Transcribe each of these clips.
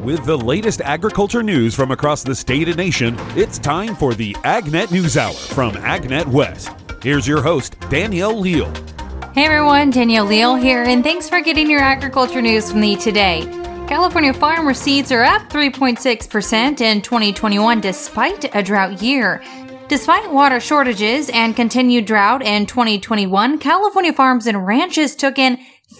With the latest agriculture news from across the state and nation, it's time for the AgNet News Hour from AgNet West. Here's your host, Danielle Leal. Hey everyone, Danielle Leal here, and thanks for getting your agriculture news from me today. California farm receipts are up 3.6% in 2021 despite a drought year. Despite water shortages and continued drought in 2021, California farms and ranches took in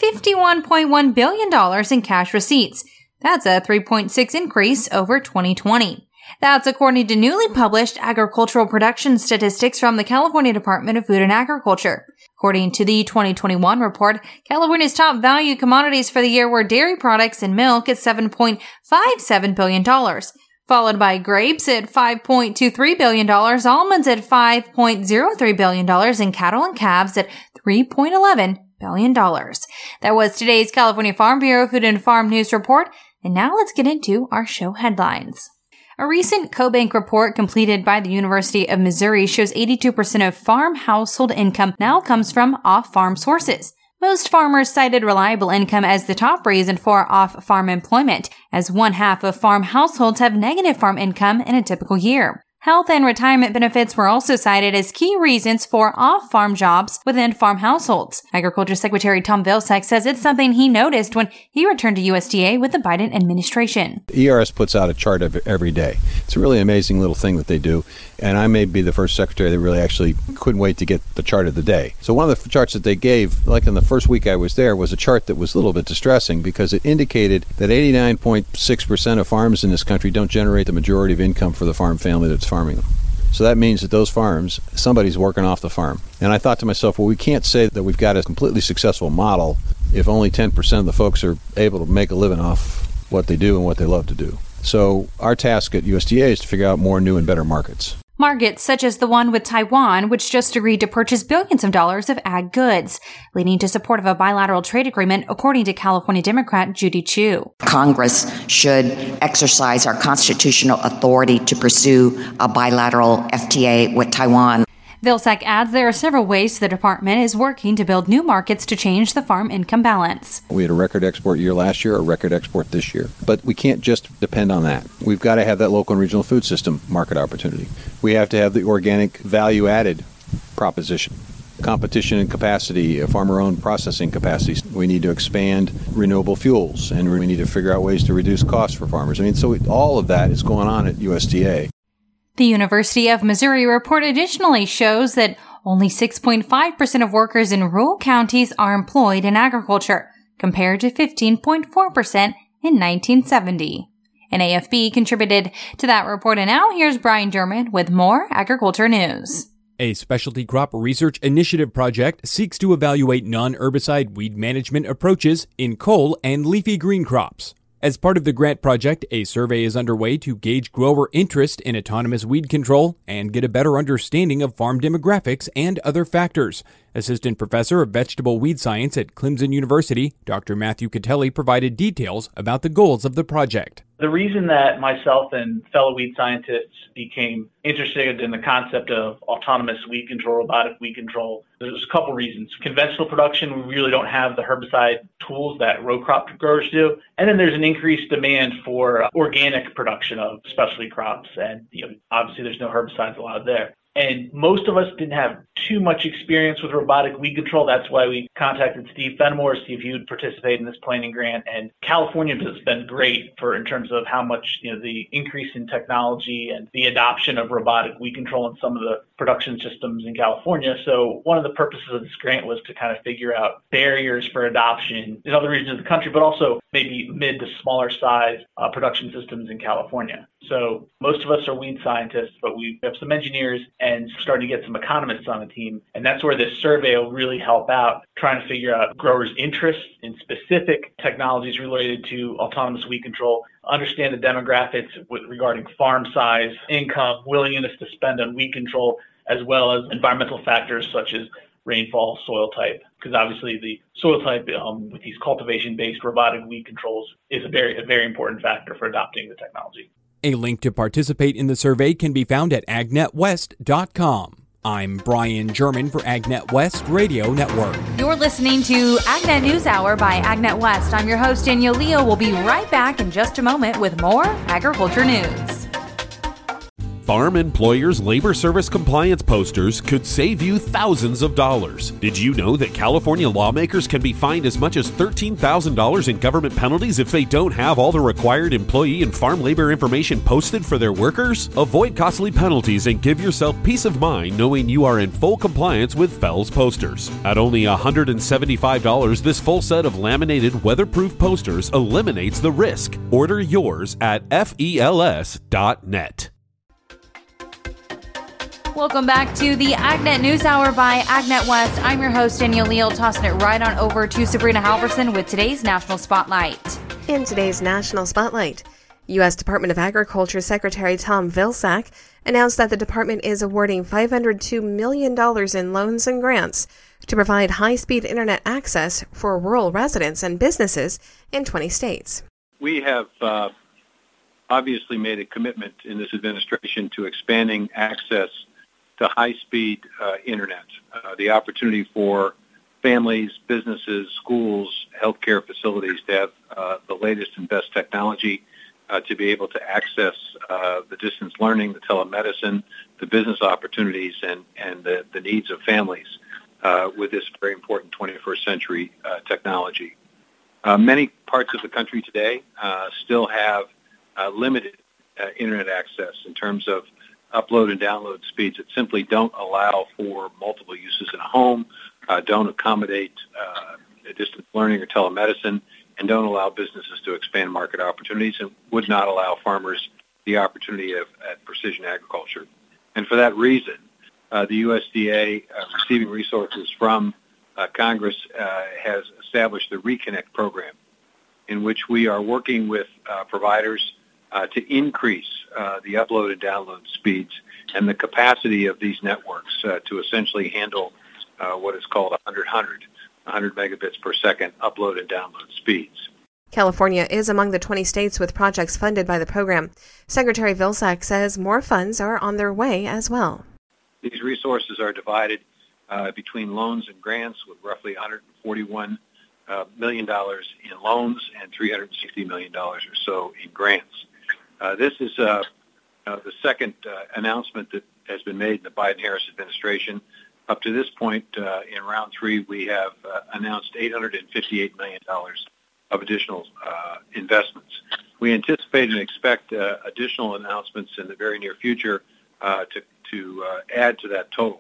$51.1 billion in cash receipts. That's a 3.6% increase over 2020. That's according to newly published agricultural production statistics from the California Department of Food and Agriculture. According to the 2021 report, California's top value commodities for the year were dairy products and milk at $7.57 billion, followed by grapes at $5.23 billion, almonds at $5.03 billion, and cattle and calves at $3.11 billion. That was today's California Farm Bureau Food and Farm News Report. And now let's get into our show headlines. A recent CoBank report completed by the University of Missouri shows 82% of farm household income now comes from off-farm sources. Most farmers cited reliable income as the top reason for off-farm employment, as 1/2 of farm households have negative farm income in a typical year. Health and retirement benefits were also cited as key reasons for off-farm jobs within farm households. Agriculture Secretary Tom Vilsack says it's something he noticed when he returned to USDA with the Biden administration. ERS puts out a chart every day. It's a really amazing little thing that they do, and I may be the first secretary that really actually couldn't wait to get the chart of the day. So one of the charts that they gave, like in the first week I was there, was a chart that was a little bit distressing because it indicated that 89.6% of farms in this country don't generate the majority of income for the farm family that's farming them. So that means that those farms, somebody's working off the farm. And I thought to myself, well, we can't say that we've got a completely successful model if only 10% of the folks are able to make a living off what they do and what they love to do. So our task at USDA is to figure out more new and better markets. Markets such as the one with Taiwan, which just agreed to purchase billions of dollars of ag goods, leading to support of a bilateral trade agreement, according to California Democrat Judy Chu. Congress should exercise our constitutional authority to pursue a bilateral FTA with Taiwan. Vilsack adds there are several ways the department is working to build new markets to change the farm income balance. We had a record export year last year, a record export this year. But we can't just depend on that. We've got to have that local and regional food system market opportunity. We have to have the organic value-added proposition. Competition and capacity, farmer-owned processing capacities. We need to expand renewable fuels, and we need to figure out ways to reduce costs for farmers. So all of that is going on at USDA. The University of Missouri report additionally shows that only 6.5% of workers in rural counties are employed in agriculture, compared to 15.4% in 1970. And AFB contributed to that report, and now here's Brian Derman with more agriculture news. A specialty crop research initiative project seeks to evaluate non-herbicide weed management approaches in cole and leafy green crops. As part of the grant project, a survey is underway to gauge grower interest in autonomous weed control and get a better understanding of farm demographics and other factors. Assistant Professor of Vegetable Weed Science at Clemson University, Dr. Matthew Catelli, provided details about the goals of the project. The reason that myself and fellow weed scientists became interested in the concept of autonomous weed control, robotic weed control, there's a couple reasons. Conventional production, we really don't have the herbicide tools that row crop growers do. And then there's an increased demand for organic production of specialty crops. And obviously there's no herbicides allowed there. And most of us didn't have too much experience with robotic weed control. That's why we contacted Steve Fenimore, see if he would participate in this planning grant. And California has been great in terms of how much, the increase in technology and the adoption of robotic weed control in some of the production systems in California. So one of the purposes of this grant was to kind of figure out barriers for adoption in other regions of the country, but also maybe mid to smaller size production systems in California. So most of us are weed scientists, but we have some engineers and starting to get some economists on the team. And that's where this survey will really help out, trying to figure out growers' interests in specific technologies related to autonomous weed control, understand the demographics regarding farm size, income, willingness to spend on weed control, as well as environmental factors such as rainfall, soil type, because obviously the soil type with these cultivation-based robotic weed controls is a very important factor for adopting the technology. A link to participate in the survey can be found at agnetwest.com. I'm Brian German for AgNet West Radio Network. You're listening to AgNet News Hour by AgNet West. I'm your host, Danielle Leal. We'll be right back in just a moment with more agriculture news. Farm Employers Labor Service Compliance posters could save you thousands of dollars. Did you know that California lawmakers can be fined as much as $13,000 in government penalties if they don't have all the required employee and farm labor information posted for their workers? Avoid costly penalties and give yourself peace of mind knowing you are in full compliance with FELS posters. At only $175, this full set of laminated weatherproof posters eliminates the risk. Order yours at FELS.net. Welcome back to the AgNet News Hour by AgNet West. I'm your host, Danielle Leal, tossing it right on over to Sabrina Halverson with today's National Spotlight. In today's National Spotlight, U.S. Department of Agriculture Secretary Tom Vilsack announced that the department is awarding $502 million in loans and grants to provide high-speed internet access for rural residents and businesses in 20 states. We have obviously made a commitment in this administration to expanding access to high-speed internet, the opportunity for families, businesses, schools, healthcare facilities to have the latest and best technology to be able to access the distance learning, the telemedicine, the business opportunities, and the needs of families with this very important 21st century technology. Many parts of the country today still have limited internet access in terms of upload and download speeds that simply don't allow for multiple uses in a home, don't accommodate distance learning or telemedicine, and don't allow businesses to expand market opportunities and would not allow farmers the opportunity at precision agriculture. And for that reason, the USDA, receiving resources from Congress, has established the Reconnect program, in which we are working with providers to increase the upload and download speeds and the capacity of these networks to essentially handle what is called 100 megabits per second upload and download speeds. California is among the 20 states with projects funded by the program. Secretary Vilsack says more funds are on their way as well. These resources are divided between loans and grants, with roughly $141 million in loans and $360 million or so in grants. This is the second announcement that has been made in the Biden-Harris administration. Up to this point, in round three, we have announced $858 million of additional investments. We anticipate and expect additional announcements in the very near future to add to that total.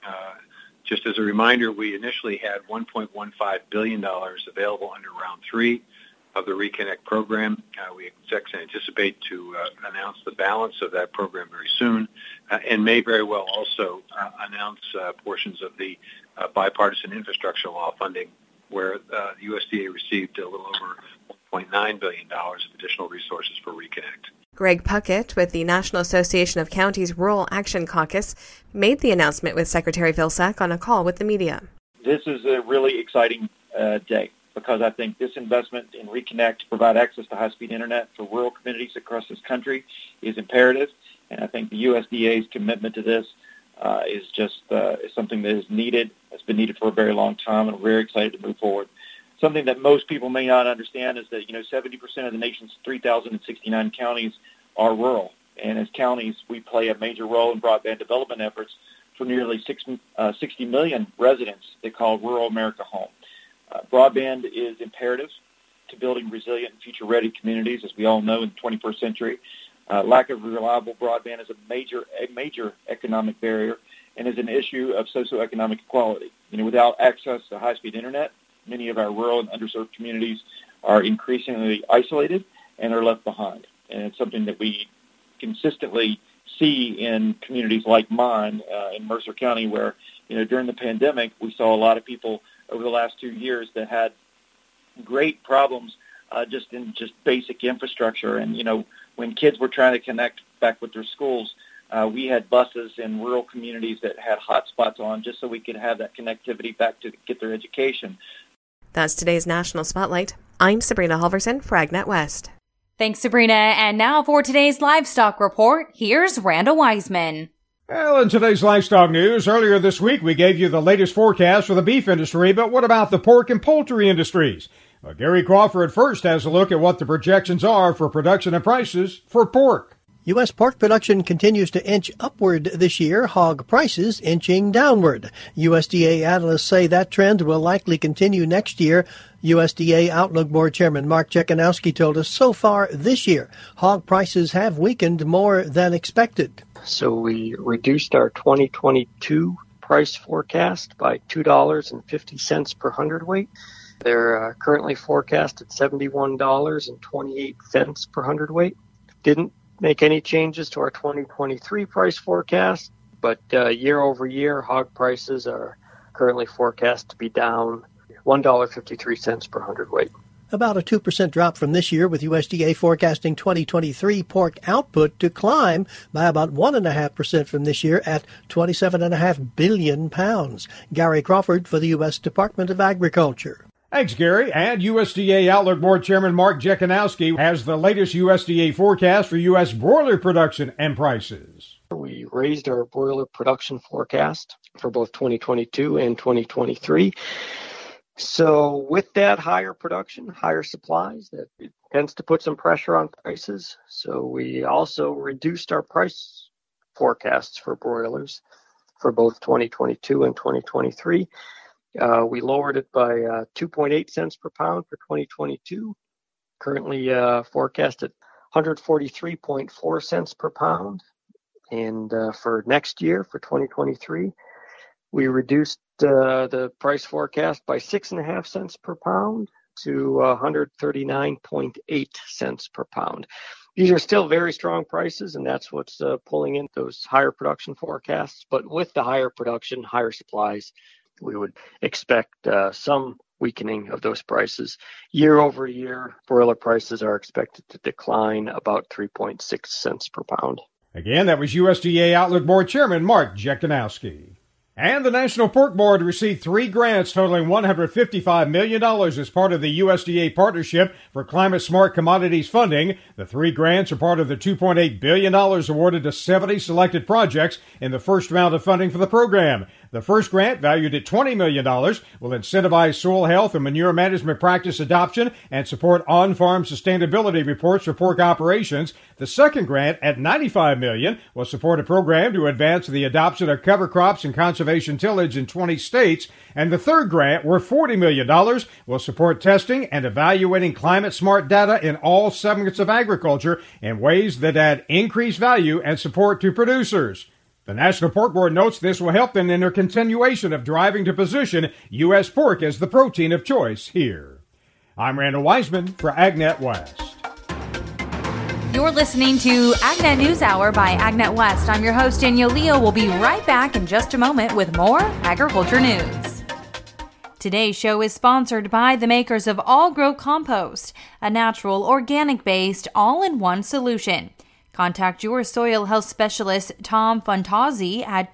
Just as a reminder, we initially had $1.15 billion available under round three of the Reconnect program. We anticipate to announce the balance of that program very soon, and may very well also announce portions of the bipartisan infrastructure law funding, where the USDA received a little over $1.9 billion of additional resources for Reconnect. Greg Puckett with the National Association of Counties Rural Action Caucus made the announcement with Secretary Vilsack on a call with the media. This is a really exciting day, because I think this investment in Reconnect to provide access to high-speed internet for rural communities across this country is imperative, and I think the USDA's commitment to this is something that is needed. It's been needed for a very long time, and we're very excited to move forward. Something that most people may not understand is that 70% of the nation's 3,069 counties are rural, and as counties, we play a major role in broadband development efforts for nearly 60 million residents that call rural America home. Broadband is imperative to building resilient and future-ready communities, as we all know, in the 21st century. Lack of reliable broadband is a major economic barrier and is an issue of socioeconomic equality. Without access to high-speed internet, many of our rural and underserved communities are increasingly isolated and are left behind. And it's something that we consistently see in communities like mine in Mercer County, where, during the pandemic, we saw a lot of people over the last 2 years that had great problems just basic infrastructure. And, when kids were trying to connect back with their schools, we had buses in rural communities that had hotspots on just so we could have that connectivity back to get their education. That's today's National Spotlight. I'm Sabrina Halverson for AgNet West. Thanks, Sabrina. And now for today's livestock report, here's Randall Wiseman. Well, in today's livestock news, earlier this week we gave you the latest forecast for the beef industry, but what about the pork and poultry industries? Well, Gary Crawford first has a look at what the projections are for production and prices for pork. U.S. pork production continues to inch upward this year, hog prices inching downward. USDA analysts say that trend will likely continue next year. USDA Outlook Board Chairman Mark Jekanowski told us so far this year, hog prices have weakened more than expected. So we reduced our 2022 price forecast by $2.50 per hundredweight. They're currently forecast at $71.28 per hundredweight. Didn't make any changes to our 2023 price forecast, but year over year, hog prices are currently forecast to be down $1.53 per hundredweight. About a 2% drop from this year, with USDA forecasting 2023 pork output to climb by about 1.5% from this year at 27.5 billion pounds. Gary Crawford for the U.S. Department of Agriculture. Thanks, Gary. And USDA Outlook Board Chairman Mark Jekanowski has the latest USDA forecast for U.S. broiler production and prices. We raised our broiler production forecast for both 2022 and 2023. So with that higher production, higher supplies, that it tends to put some pressure on prices. So we also reduced our price forecasts for broilers for both 2022 and 2023. We lowered it by 2.8 cents per pound for 2022, currently forecast at 143.4 cents per pound. And for next year, for 2023, we reduced the price forecast by 6.5 cents per pound to 139.8 cents per pound. These are still very strong prices, and that's what's pulling in those higher production forecasts. But with the higher production, higher supplies, we would expect some weakening of those prices. Year over year, broiler prices are expected to decline about 3.6 cents per pound. Again, that was USDA Outlook Board Chairman Mark Jekanowski. And the National Pork Board received 3 grants totaling $155 million as part of the USDA Partnership for Climate Smart Commodities funding. The 3 grants are part of the $2.8 billion awarded to 70 selected projects in the first round of funding for the program. The first grant, valued at $20 million, will incentivize soil health and manure management practice adoption and support on-farm sustainability reports for pork operations. The second grant, at $95 million, will support a program to advance the adoption of cover crops and conservation tillage in 20 states. And the third grant, worth $40 million, will support testing and evaluating climate-smart data in all segments of agriculture in ways that add increased value and support to producers. The National Pork Board notes this will help them in their continuation of driving to position U.S. pork as the protein of choice here. I'm Randall Wiseman for AgNet West. You're listening to AgNet News Hour by AgNet West. I'm your host, Danielle Leal. We'll be right back in just a moment with more agriculture news. Today's show is sponsored by the makers of All Grow Compost, a natural, organic-based, all-in-one solution. Contact your soil health specialist, Tom Fantazzi, at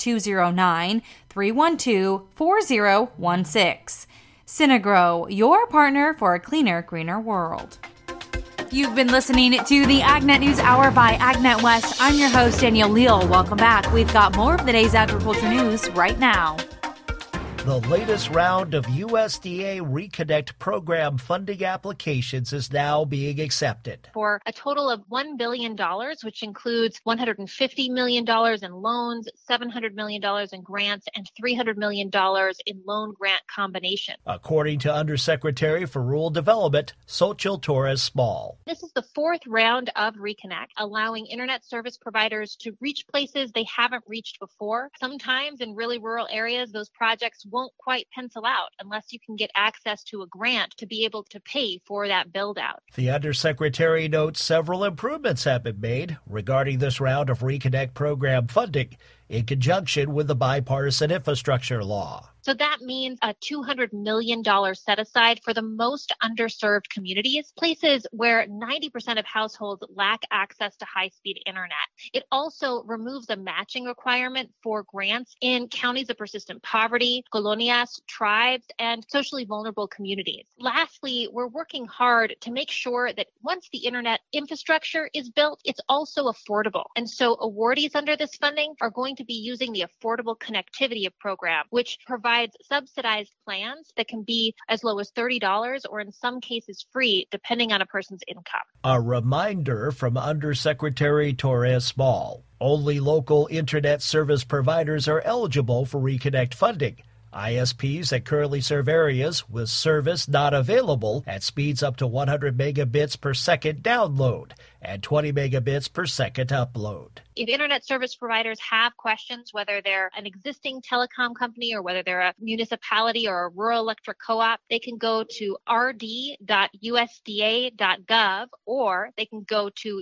209-312-4016. Synagro, your partner for a cleaner, greener world. You've been listening to the AgNet News Hour by AgNet West. I'm your host, Danielle Leal. Welcome back. We've got more of the day's agriculture news right now. The latest round of USDA Reconnect program funding applications is now being accepted. For a total of $1 billion, which includes $150 million in loans, $700 million in grants, and $300 million in loan grant combination. According to Undersecretary for Rural Development, Xochitl Torres Small. This is the 4th round of Reconnect, allowing internet service providers to reach places they haven't reached before. Sometimes in really rural areas, those projects won't quite pencil out unless you can get access to a grant to be able to pay for that build out. The Undersecretary notes several improvements have been made regarding this round of Reconnect program funding in conjunction with the bipartisan infrastructure law. So that means a $200 million set aside for the most underserved communities, places where 90% of households lack access to high-speed internet. It also removes a matching requirement for grants in counties of persistent poverty, colonias, tribes, and socially vulnerable communities. Lastly, we're working hard to make sure that once the internet infrastructure is built, it's also affordable. And so awardees under this funding are going going to be using the Affordable Connectivity Program, which provides subsidized plans that can be as low as $30 or in some cases free, depending on a person's income. A reminder from Undersecretary Torres Small. Only local internet service providers are eligible for Reconnect funding. ISPs that currently serve areas with service not available at speeds up to 100 megabits per second download and 20 megabits per second upload. If internet service providers have questions, whether they're an existing telecom company or whether they're a municipality or a rural electric co-op, they can go to rd.usda.gov or they can go to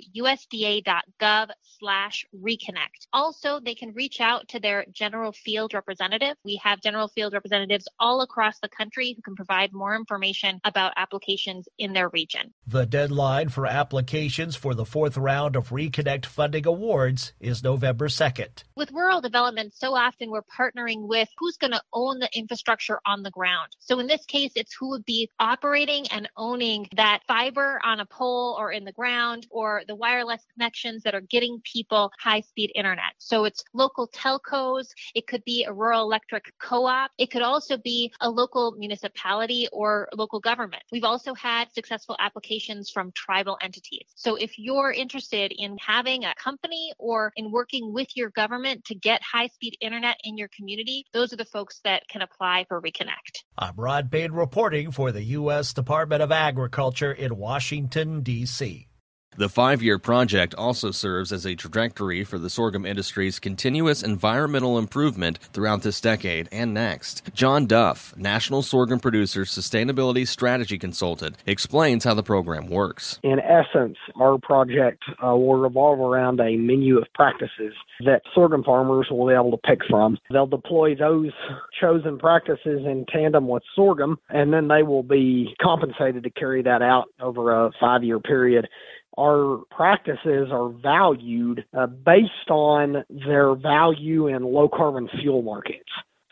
usda.gov/reconnect. Also, they can reach out to their general field representative. We have general field representatives all across the country who can provide more information about applications in their region. The deadline for applications for the fourth round of Reconnect funding awards is November 2nd. With rural development, so often we're partnering with who's going to own the infrastructure on the ground. So in this case, it's who would be operating and owning that fiber on a pole or in the ground or the wireless connections that are getting people high-speed internet. So it's local telcos. It could be a rural electric co-op. It could also be a local municipality or local government. We've also had successful applications from tribal entities. So if you're interested in having a company or in working with your government to get high-speed internet in your community, those are the folks that can apply for Reconnect. I'm Rod Payne reporting for the U.S. Department of Agriculture in Washington, D.C. The 5-year project also serves as a trajectory for the sorghum industry's continuous environmental improvement throughout this decade and next. John Duff, National Sorghum Producers Sustainability Strategy Consultant, explains how the program works. In essence, our project will revolve around a menu of practices that sorghum farmers will be able to pick from. They'll deploy those chosen practices in tandem with sorghum, and then they will be compensated to carry that out over a 5-year period. Our practices are valued based on their value in low-carbon fuel markets.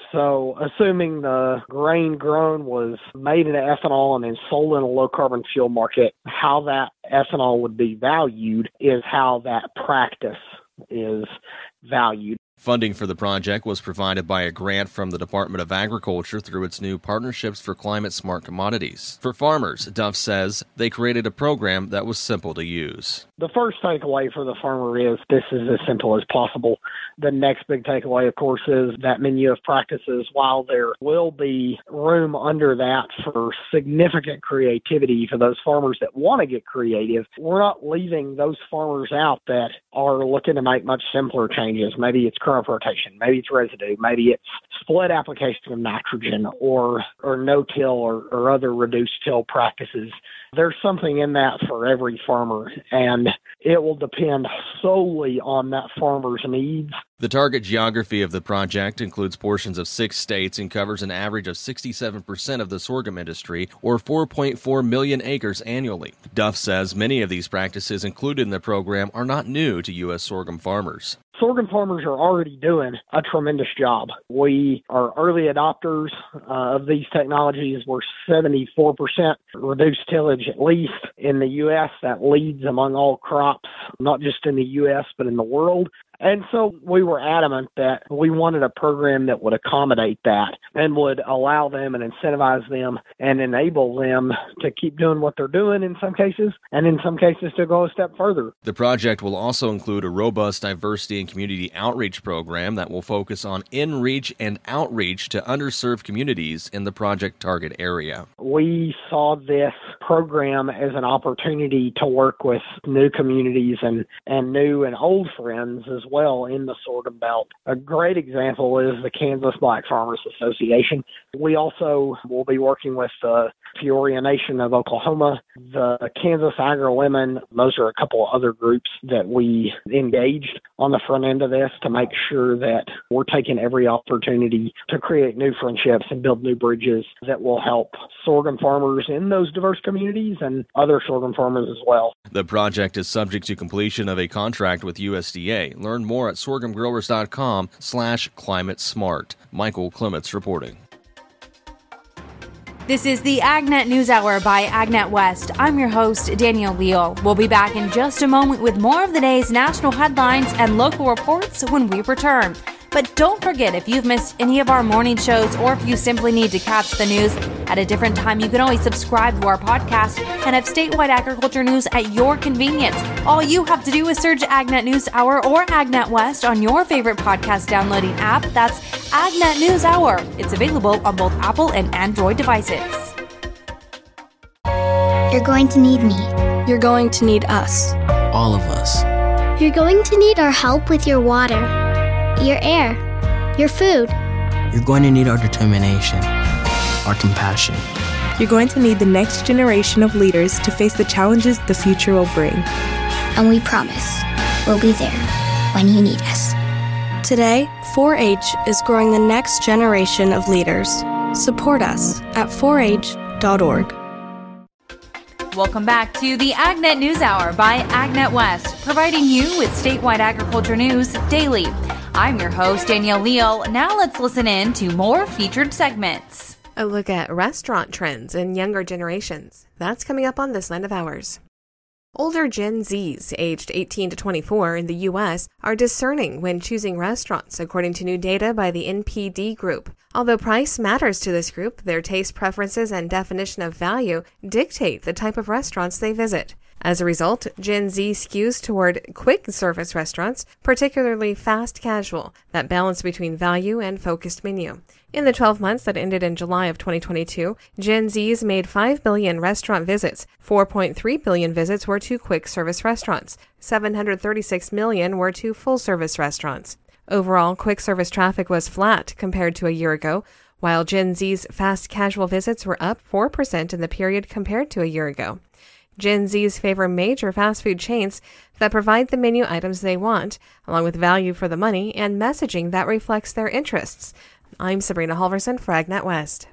So assuming the grain grown was made into ethanol and then sold in a low-carbon fuel market, how that ethanol would be valued is how that practice is valued. Funding for the project was provided by a grant from the Department of Agriculture through its new Partnerships for Climate-Smart Commodities. For farmers, Duff says they created a program that was simple to use. The first takeaway for the farmer is this is as simple as possible. The next big takeaway, of course, is that menu of practices. While there will be room under that for significant creativity for those farmers that want to get creative, we're not leaving those farmers out that are looking to make much simpler changes. Maybe it's crop rotation, maybe it's residue, maybe it's split application of nitrogen or no-till or other reduced-till practices. There's something in that for every farmer, and it will depend solely on that farmer's needs. The target geography of the project includes portions of 6 states and covers an average of 67% of the sorghum industry, or 4.4 million acres annually. Duff says many of these practices included in the program are not new to U.S. sorghum farmers. Sorghum farmers are already doing a tremendous job. We are early adopters of these technologies. We're 74% reduced tillage at least in the U.S. That leads among all crops, not just in the U.S., but in the world. And so we were adamant that we wanted a program that would accommodate that and would allow them and incentivize them and enable them to keep doing what they're doing in some cases, and in some cases to go a step further. The project will also include a robust diversity and community outreach program that will focus on in-reach and outreach to underserved communities in the project target area. We saw this program as an opportunity to work with new communities and new and old friends as well in the sorghum belt. A great example is the Kansas Black Farmers Association. We also will be working with the Peoria Nation of Oklahoma, the Kansas Agri-Women. Those are a couple of other groups that we engaged on the front end of this to make sure that we're taking every opportunity to create new friendships and build new bridges that will help sorghum farmers in those diverse communities and other sorghum farmers as well. The project is subject to completion of a contract with USDA. Learn more at sorghumgrowers.com/climatesmart. Michael Clements reporting. This is the AgNet News Hour by AgNet West. I'm your host, Danielle Leal. We'll be back in just a moment with more of the day's national headlines and local reports when we return. But don't forget, if you've missed any of our morning shows or if you simply need to catch the news at a different time, you can always subscribe to our podcast and have statewide agriculture news at your convenience. All you have to do is search AgNet News Hour or AgNet West on your favorite podcast downloading app. That's AgNet News Hour. It's available on both Apple and Android devices. You're going to need me. You're going to need us. All of us. You're going to need our help with your water, your air, your food. You're going to need our determination, our compassion. You're going to need the next generation of leaders to face the challenges the future will bring. And we promise we'll be there when you need us. Today, 4-H is growing the next generation of leaders. Support us at 4h.org. Welcome back to the AgNet News Hour by AgNet West, providing you with statewide agriculture news daily. I'm your host, Danielle Leal. Now let's listen in to more featured segments. A look at restaurant trends in younger generations. That's coming up on This Land of Ours. Older Gen Zs, aged 18 to 24 in the U.S., are discerning when choosing restaurants, according to new data by the NPD Group. Although price matters to this group, their taste preferences and definition of value dictate the type of restaurants they visit. As a result, Gen Z skews toward quick service restaurants, particularly fast casual, that balance between value and focused menu. In the 12 months that ended in July of 2022, Gen Zs made 5 billion restaurant visits. 4.3 billion visits were to quick service restaurants. 736 million were to full service restaurants. Overall, quick service traffic was flat compared to a year ago, while Gen Z's fast casual visits were up 4% in the period compared to a year ago. Gen Zs favor major fast food chains that provide the menu items they want, along with value for the money and messaging that reflects their interests. I'm Sabrina Halverson for AgNet West.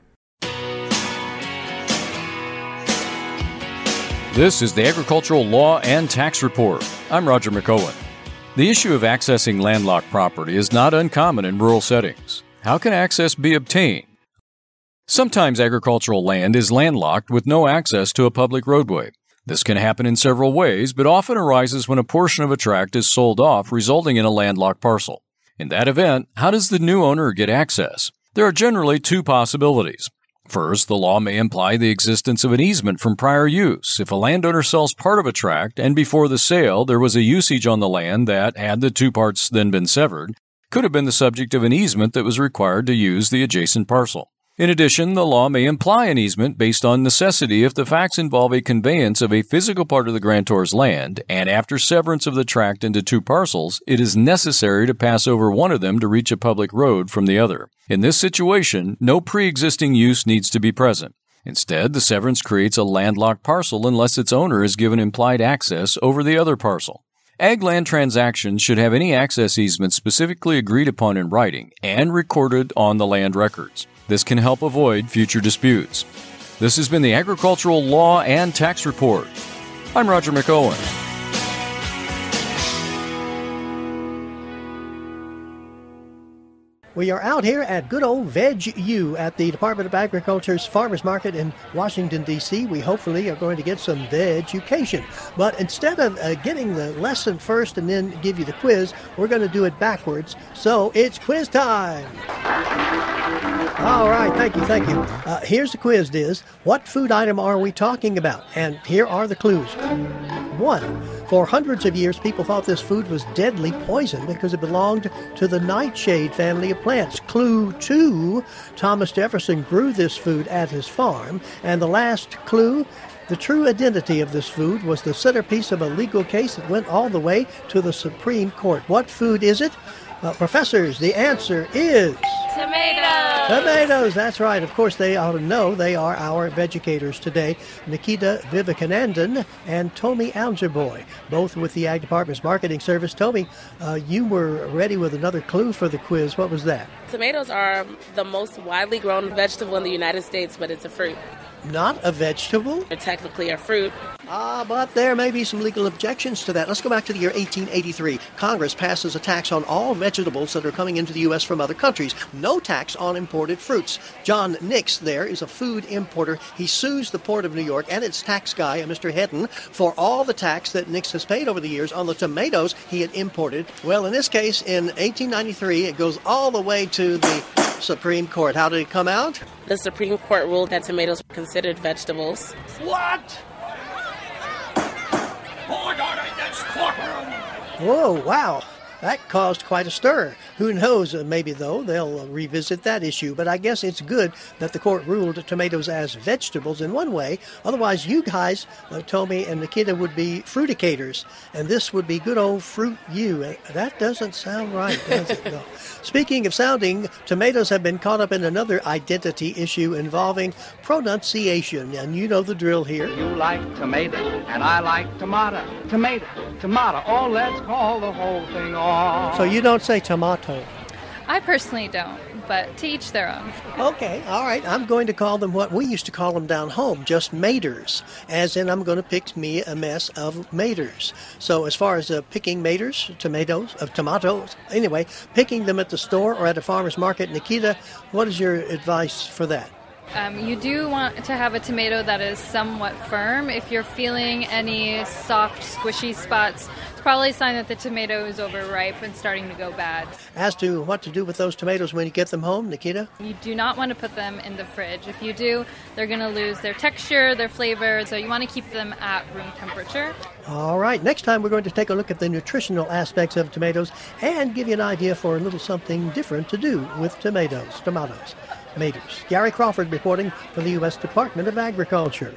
This is the Agricultural Law and Tax Report. I'm Roger McOwen. The issue of accessing landlocked property is not uncommon in rural settings. How can access be obtained? Sometimes agricultural land is landlocked with no access to a public roadway. This can happen in several ways, but often arises when a portion of a tract is sold off, resulting in a landlocked parcel. In that event, how does the new owner get access? There are generally two possibilities. First, the law may imply the existence of an easement from prior use. If a landowner sells part of a tract and before the sale there was a usage on the land that, had the two parts then been severed, could have been the subject of an easement that was required to use the adjacent parcel. In addition, the law may imply an easement based on necessity if the facts involve a conveyance of a physical part of the grantor's land, and after severance of the tract into two parcels, it is necessary to pass over one of them to reach a public road from the other. In this situation, no pre-existing use needs to be present. Instead, the severance creates a landlocked parcel unless its owner is given implied access over the other parcel. Ag land transactions should have any access easement specifically agreed upon in writing and recorded on the land records. This can help avoid future disputes. This has been the Agricultural Law and Tax Report. I'm Roger McOwen. We are out here at good old Veg U at the Department of Agriculture's Farmers Market in Washington, D.C. We hopefully are going to get some veg-ucation. But instead of getting the lesson first and then give you the quiz, we're going to do it backwards. So it's quiz time. All right, thank you. Here's the quiz, Diz. What food item are we talking about? And here are the clues. 1. For hundreds of years, people thought this food was deadly poison because it belonged to the nightshade family of plants. Clue 2. Thomas Jefferson grew this food at his farm. And the last clue, the true identity of this food was the centerpiece of a legal case that went all the way to the Supreme Court. What food is it? Professors, the answer is... Tomatoes! Tomatoes, that's right. Of course, they ought to know. They are our vegucators today. Nikita Vivekanandan and Tomi Algerboy, both with the Ag Department's Marketing Service. Tomi, you were ready with another clue for the quiz. What was that? Tomatoes are the most widely grown vegetable in the United States, but it's a fruit. Not a vegetable? They're technically a fruit. But there may be some legal objections to that. Let's go back to the year 1883. Congress passes a tax on all vegetables that are coming into the U.S. from other countries. No tax on imported fruits. John Nix there is a food importer. He sues the Port of New York and its tax guy, Mr. Hedden, for all the tax that Nix has paid over the years on the tomatoes he had imported. Well, in this case, in 1893, it goes all the way to the Supreme Court. How did it come out? The Supreme Court ruled that tomatoes were considered vegetables. What? Whoa, wow. That caused quite a stir. Who knows, maybe, though, they'll revisit that issue. But I guess it's good that the court ruled tomatoes as vegetables in one way. Otherwise, you guys, Tommy and Nikita, would be fruticators. And this would be good old fruit you. That doesn't sound right, does it? No. Speaking of sounding, tomatoes have been caught up in another identity issue involving pronunciation. And you know the drill here. You like tomato, and I like tomato. Tomato, tomato. Oh, let's call the whole thing off. So you don't say tomato? I personally don't, but to each their own. Okay, all right. I'm going to call them what we used to call them down home, just maters. As in, I'm going to pick me a mess of maters. So as far as picking maters, tomatoes, anyway, picking them at the store or at a farmer's market, Nikita, what is your advice for that? You do want to have a tomato that is somewhat firm. If you're feeling any soft, squishy spots, it's probably a sign that the tomato is overripe and starting to go bad. As to what to do with those tomatoes when you get them home, Nikita? You do not want to put them in the fridge. If you do, they're going to lose their texture, their flavor, so you want to keep them at room temperature. All right, next time we're going to take a look at the nutritional aspects of tomatoes and give you an idea for a little something different to do with tomatoes. Maters. Gary Crawford reporting for the U.S. Department of Agriculture.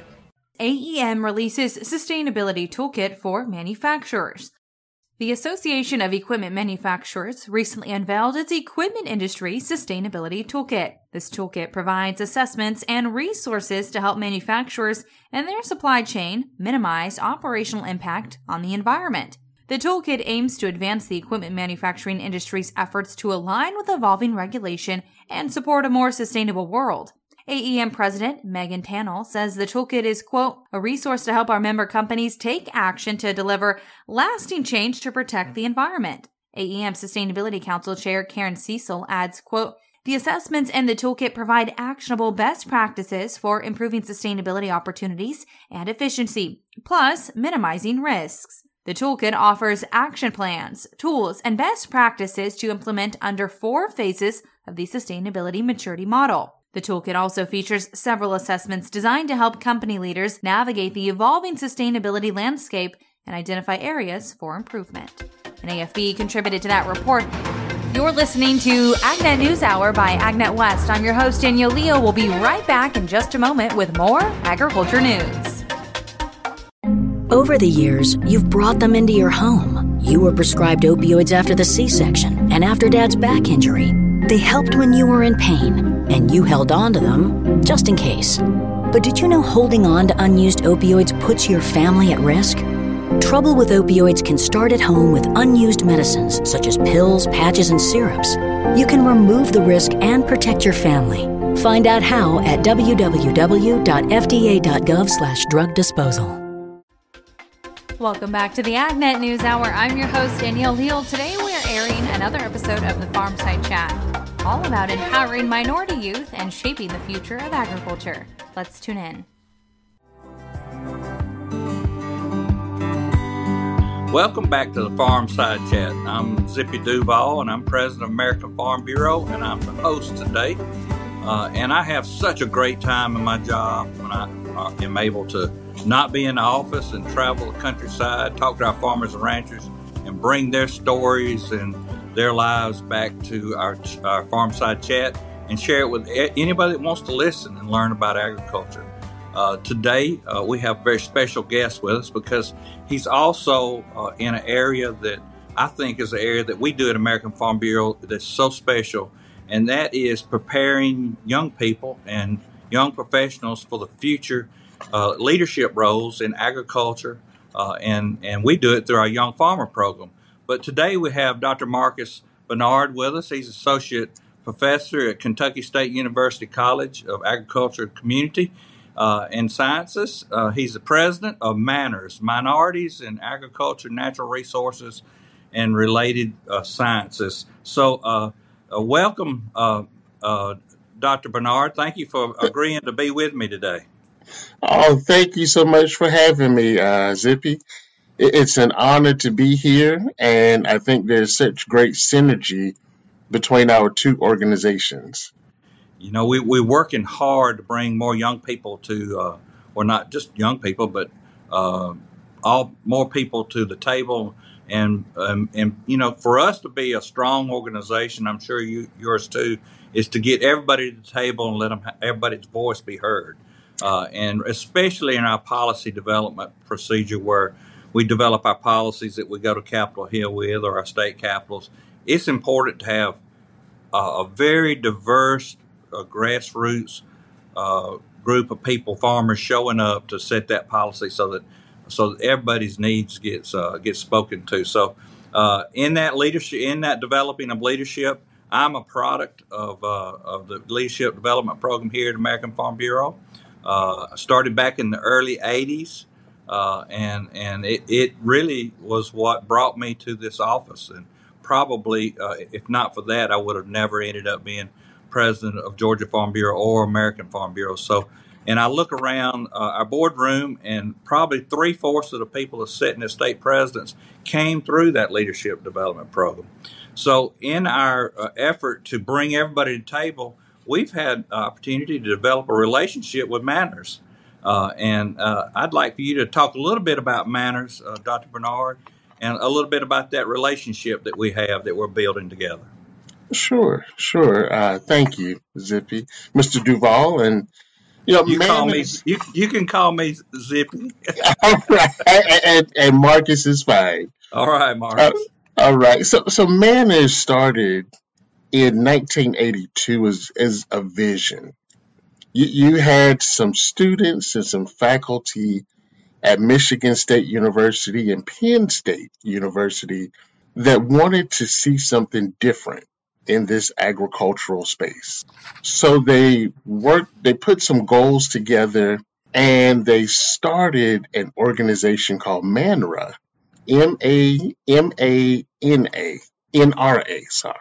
AEM releases Sustainability Toolkit for Manufacturers. The Association of Equipment Manufacturers recently unveiled its Equipment Industry Sustainability Toolkit. This toolkit provides assessments and resources to help manufacturers and their supply chain minimize operational impact on the environment. The toolkit aims to advance the equipment manufacturing industry's efforts to align with evolving regulation and support a more sustainable world. AEM President Megan Tannell says the toolkit is, quote, a resource to help our member companies take action to deliver lasting change to protect the environment. AEM Sustainability Council Chair Karen Cecil adds, quote, the assessments and the toolkit provide actionable best practices for improving sustainability opportunities and efficiency, plus minimizing risks. The toolkit offers action plans, tools, and best practices to implement under 4 phases of the sustainability maturity model. The toolkit also features several assessments designed to help company leaders navigate the evolving sustainability landscape and identify areas for improvement. And AFB contributed to that report. You're listening to AgNet News Hour by AgNet West. I'm your host, Danielle Leo. We'll be right back in just a moment with more agriculture news. Over the years, you've brought them into your home. You were prescribed opioids after the C-section and after Dad's back injury. They helped when you were in pain, and you held on to them just in case. But did you know holding on to unused opioids puts your family at risk? Trouble with opioids can start at home with unused medicines such as pills, patches, and syrups. You can remove the risk and protect your family. Find out how at www.fda.gov/drug disposal. Welcome back to the AgNet News Hour. I'm your host, Danielle Leal. Today we are airing another episode of the Farmside Chat, all about empowering minority youth and shaping the future of agriculture. Let's tune in. Welcome back to the Farmside Chat. I'm Zippy Duval, and I'm president of American Farm Bureau, and I'm the host today. And I have such a great time in my job when I am able to not be in the office and travel the countryside, talk to our farmers and ranchers, and bring their stories and their lives back to our Farmside Chat and share it with anybody that wants to listen and learn about agriculture. Today, we have a very special guest with us because he's also in an area that I think is an area that we do at American Farm Bureau that's so special, and that is preparing young people and young professionals for the future leadership roles in agriculture, and we do it through our Young Farmer program. But today we have Dr. Marcus Bernard with us. He's Associate professor at Kentucky State University College of Agriculture, Community, and Sciences. He's the president of Manners, Minorities in Agriculture, Natural Resources, and Related Sciences. So welcome, Dr. Bernard. Thank you for agreeing to be with me today. Oh, thank you so much for having me, Zippy. It's an honor to be here, and I think there's such great synergy between our two organizations. You know, we're working hard to bring more young people to, or not just young people, but more people to the table. And you know, for us to be a strong organization, I'm sure yours too, is to get everybody to the table and let everybody's voice be heard. And especially in our policy development procedure, where we develop our policies that we go to Capitol Hill with, or our state capitals, it's important to have a very diverse grassroots group of people, farmers, showing up to set that policy so that everybody's needs gets spoken to. So in that leadership, in that developing of leadership, I'm a product of the leadership development program here at American Farm Bureau. I started back in the early 80s, and it really was what brought me to this office. And probably, if not for that, I would have never ended up being president of Georgia Farm Bureau or American Farm Bureau. So, and I look around our boardroom, and probably 3/4 of the people that sit in as state presidents came through that leadership development program. So in our effort to bring everybody to the table, we've had opportunity to develop a relationship with Manners. And I'd like for you to talk a little bit about Manners, Dr. Bernard, and a little bit about that relationship that we have that we're building together. Sure. Thank you, Zippy. Mr. Duval, and you can call me Zippy. All right, and Marcus is fine. All right, Marcus. All right. So Manners started in 1982 as a vision. You had some students and some faculty at Michigan State University and Penn State University that wanted to see something different in this agricultural space. So they put some goals together, and they started an organization called MANRA, NRA, sorry.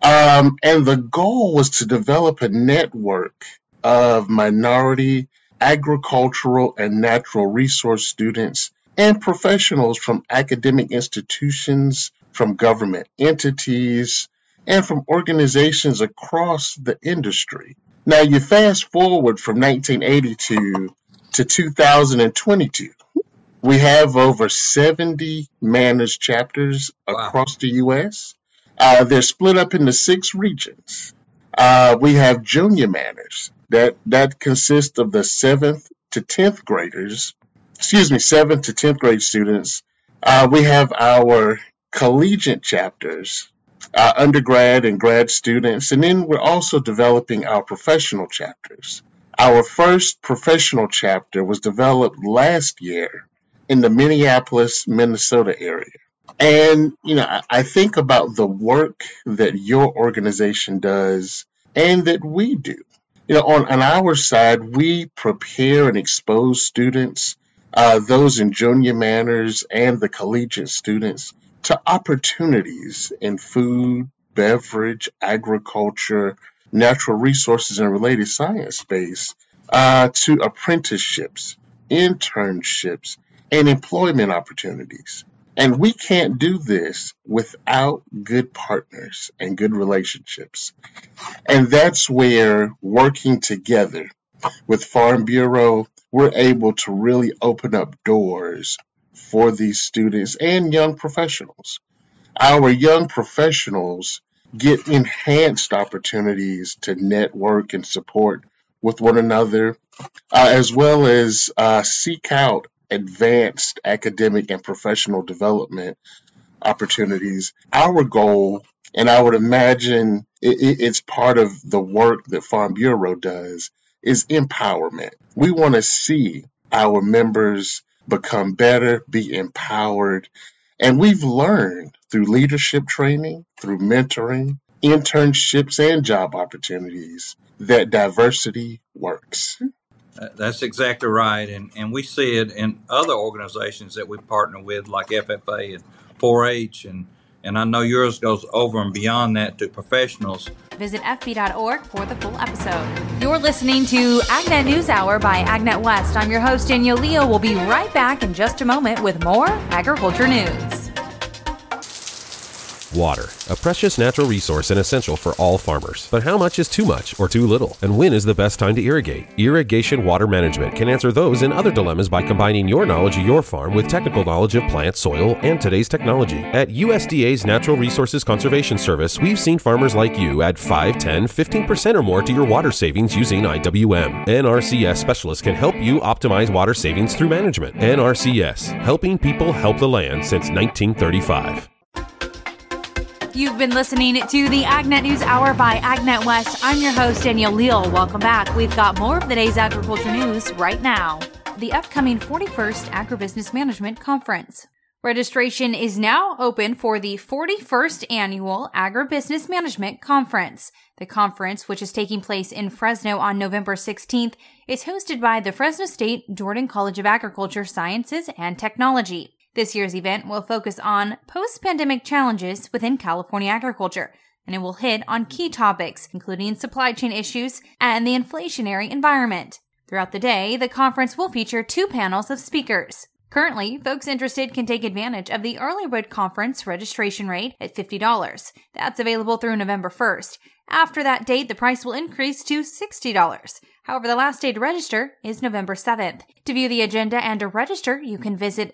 And the goal was to develop a network of minority agricultural and natural resource students and professionals from academic institutions, from government entities, and from organizations across the industry. Now, you fast forward from 1982 to 2022. We have over 70 Manners chapters across the U.S. They're split up into 6 regions. We have junior Manners that consist of the 7th to 10th graders, 7th to 10th grade students. We have our collegiate chapters, undergrad and grad students, and then we're also developing our professional chapters. Our first professional chapter was developed last year in the Minneapolis, Minnesota area. And, I think about the work that your organization does and that we do. On our side, we prepare and expose students, those in junior Manners and the collegiate students, to opportunities in food, beverage, agriculture, natural resources, and related science space, to apprenticeships, internships, and employment opportunities. And we can't do this without good partners and good relationships. And that's where, working together with Farm Bureau, we're able to really open up doors for these students and young professionals. Our young professionals get enhanced opportunities to network and support with one another, as well as seek out advanced academic and professional development opportunities. Our goal, and I would imagine it's part of the work that Farm Bureau does, is empowerment. We want to see our members become better, be empowered, and we've learned through leadership training, through mentoring, internships, and job opportunities, that diversity works. That's exactly right. And we see it in other organizations that we partner with, like FFA and 4-H. And I know yours goes over and beyond that to professionals. Visit fb.org for the full episode. You're listening to AgNet News Hour by AgNet West. I'm your host, Danielle Leal. We'll be right back in just a moment with more agriculture news. Water, a precious natural resource and essential for all farmers. But how much is too much or too little? And when is the best time to irrigate? Irrigation Water Management can answer those and other dilemmas by combining your knowledge of your farm with technical knowledge of plant, soil, and today's technology. At USDA's Natural Resources Conservation Service, we've seen farmers like you add 5, 10, 15% or more to your water savings using IWM. NRCS specialists can help you optimize water savings through management. NRCS, helping people help the land since 1935. You've been listening to the AgNet News Hour by AgNet West. I'm your host, Danielle Leal. Welcome back. We've got more of the day's agriculture news right now. The upcoming 41st Agribusiness Management Conference. Registration is now open for the 41st Annual Agribusiness Management Conference. The conference, which is taking place in Fresno on November 16th, is hosted by the Fresno State Jordan College of Agriculture, Sciences, and Technology. This year's event will focus on post-pandemic challenges within California agriculture, and it will hit on key topics, including supply chain issues and the inflationary environment. Throughout the day, the conference will feature 2 panels of speakers. Currently, folks interested can take advantage of the early bird conference registration rate at $50. That's available through November 1st. After that date, the price will increase to $60. However, the last day to register is November 7th. To view the agenda and to register, you can visit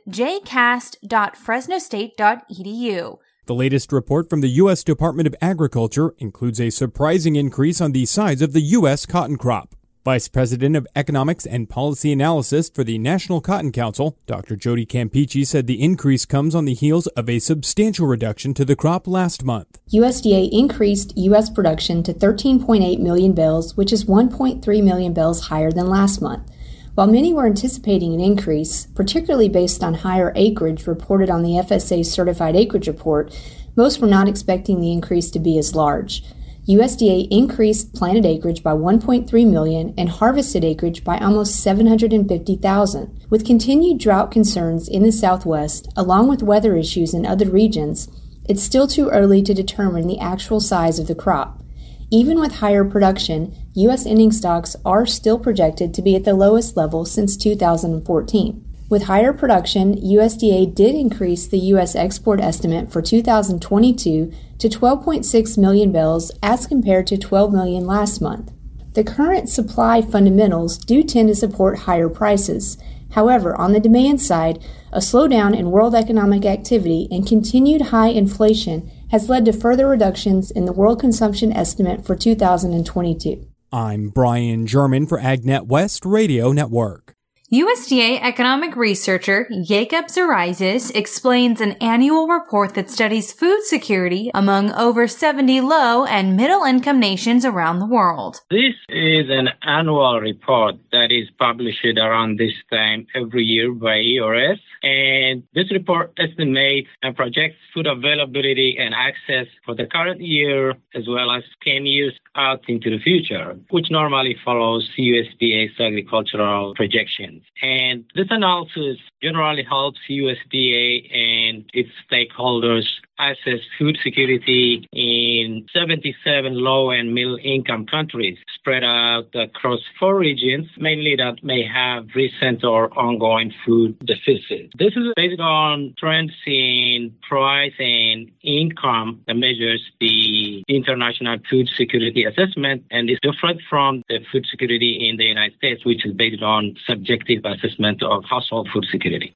jcast.fresnostate.edu. The latest report from the U.S. Department of Agriculture includes a surprising increase on the size of the U.S. cotton crop. Vice President of Economics and Policy Analysis for the National Cotton Council, Dr. Jody Campeacci, said the increase comes on the heels of a substantial reduction to the crop last month. USDA increased U.S. production to 13.8 million bales, which is 1.3 million bales higher than last month. While many were anticipating an increase, particularly based on higher acreage reported on the FSA Certified Acreage Report, most were not expecting the increase to be as large. USDA increased planted acreage by 1.3 million and harvested acreage by almost 750,000. With continued drought concerns in the Southwest, along with weather issues in other regions, it's still too early to determine the actual size of the crop. Even with higher production, U.S. ending stocks are still projected to be at the lowest level since 2014. With higher production, USDA did increase the U.S. export estimate for 2022 to 12.6 million bales as compared to 12 million last month. The current supply fundamentals do tend to support higher prices. However, on the demand side, a slowdown in world economic activity and continued high inflation has led to further reductions in the world consumption estimate for 2022. I'm Brian German for AgNet West Radio Network. USDA economic researcher Jacob Zeraitis explains an annual report that studies food security among over 70 low and middle-income nations around the world. This is an annual report that is published around this time every year by ERS, and this report estimates and projects food availability and access for the current year as well as 10 years out into the future, which normally follows USDA's agricultural projections. And this analysis generally helps USDA and its stakeholders assess food security in 77 low and middle income countries spread out across 4 regions, mainly that may have recent or ongoing food deficits. This is based on trends in price and income that measures the International Food Security Assessment and is different from the food security in the United States, which is based on subjective assessment of household food security.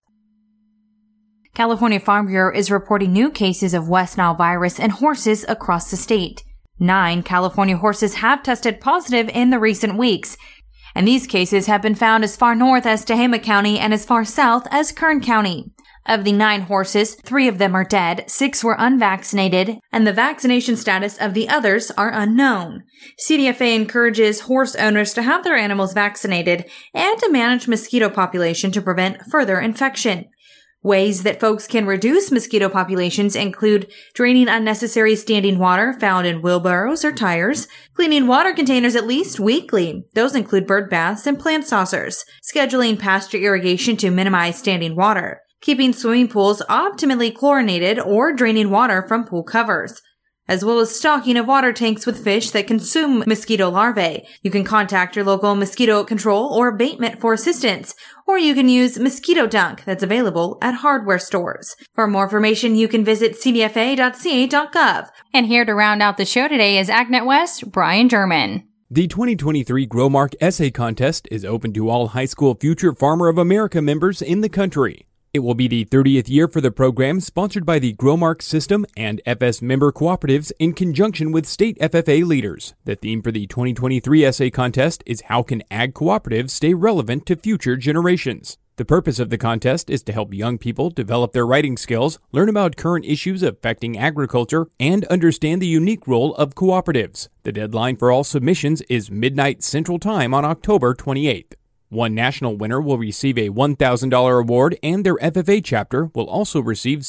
California Farm Bureau is reporting new cases of West Nile virus in horses across the state. 9 California horses have tested positive in the recent weeks, and these cases have been found as far north as Tehama County and as far south as Kern County. Of the 9 horses, 3 of them are dead, 6 were unvaccinated, and the vaccination status of the others are unknown. CDFA encourages horse owners to have their animals vaccinated and to manage mosquito population to prevent further infection. Ways that folks can reduce mosquito populations include draining unnecessary standing water found in wheelbarrows or tires, cleaning water containers at least weekly. Those include bird baths and plant saucers, scheduling pasture irrigation to minimize standing water, keeping swimming pools optimally chlorinated or draining water from pool covers, as well as stocking of water tanks with fish that consume mosquito larvae. You can contact your local mosquito control or abatement for assistance, or you can use Mosquito Dunk that's available at hardware stores. For more information, you can visit cdfa.ca.gov. And here to round out the show today is AgNet West, Brian German. The 2023 GrowMark Essay Contest is open to all high school Future Farmer of America members in the country. It will be the 30th year for the program, sponsored by the GrowMark System and FS member cooperatives in conjunction with state FFA leaders. The theme for the 2023 essay contest is How Can Ag Cooperatives Stay Relevant to Future Generations? The purpose of the contest is to help young people develop their writing skills, learn about current issues affecting agriculture, and understand the unique role of cooperatives. The deadline for all submissions is midnight Central Time on October 28th. One national winner will receive a $1,000 award, and their FFA chapter will also receive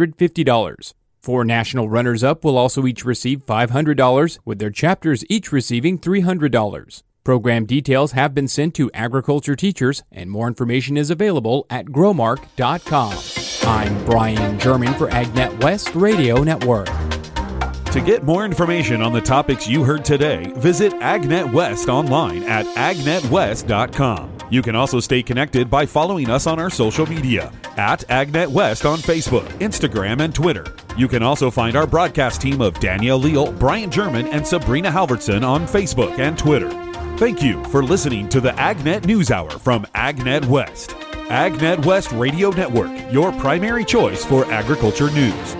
$750. 4 national runners-up will also each receive $500, with their chapters each receiving $300. Program details have been sent to agriculture teachers, and more information is available at growmark.com. I'm Brian German for AgNet West Radio Network. To get more information on the topics you heard today, visit AgNet West online at agnetwest.com. You can also stay connected by following us on our social media at AgNet West on Facebook, Instagram, and Twitter. You can also find our broadcast team of Danielle Leal, Brian German, and Sabrina Halverson on Facebook and Twitter. Thank you for listening to the AgNet News Hour from AgNet West. AgNet West Radio Network, your primary choice for agriculture news.